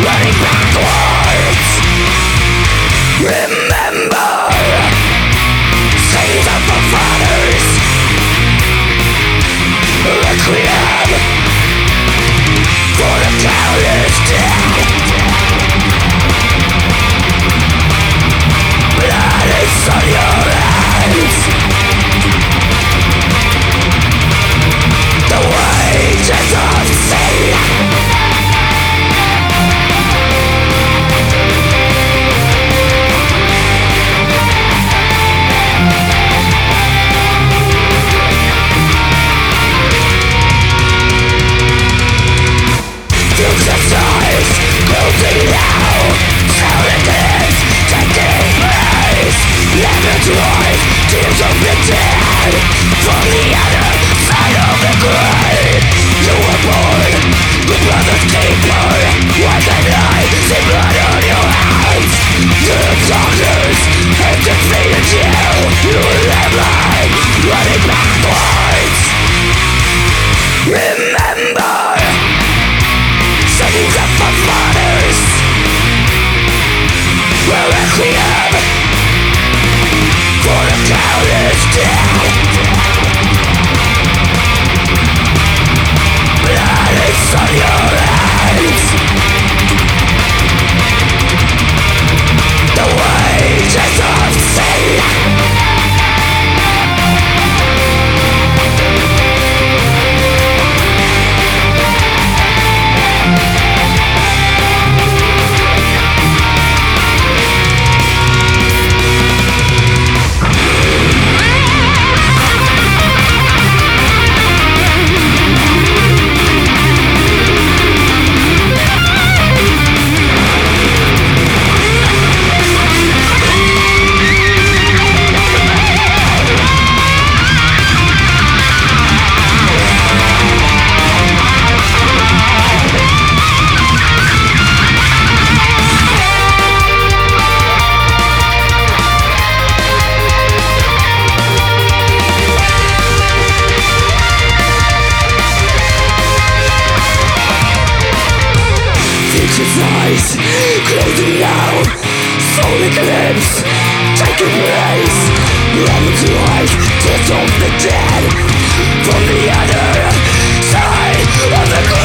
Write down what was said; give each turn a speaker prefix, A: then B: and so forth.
A: running backwards. Remember, saints of our fathers, requiem for the countless dead. Blood is on your hands. The wages of sin. Closing now, silent lips, taking place. Lemons rise, tears of the dead. From the other side of the grave, you were born, the brother's keeper. White and light, see blood on your hands. The doctors have defeated you. You live like running backwards. Remember, saints of our fathers, we're requiem for the countless dead. Blood is on your hands. The wages of sin. Eyes closing now, soul eclipse taking place. Lemons rise, tears of the dead. From the other side of the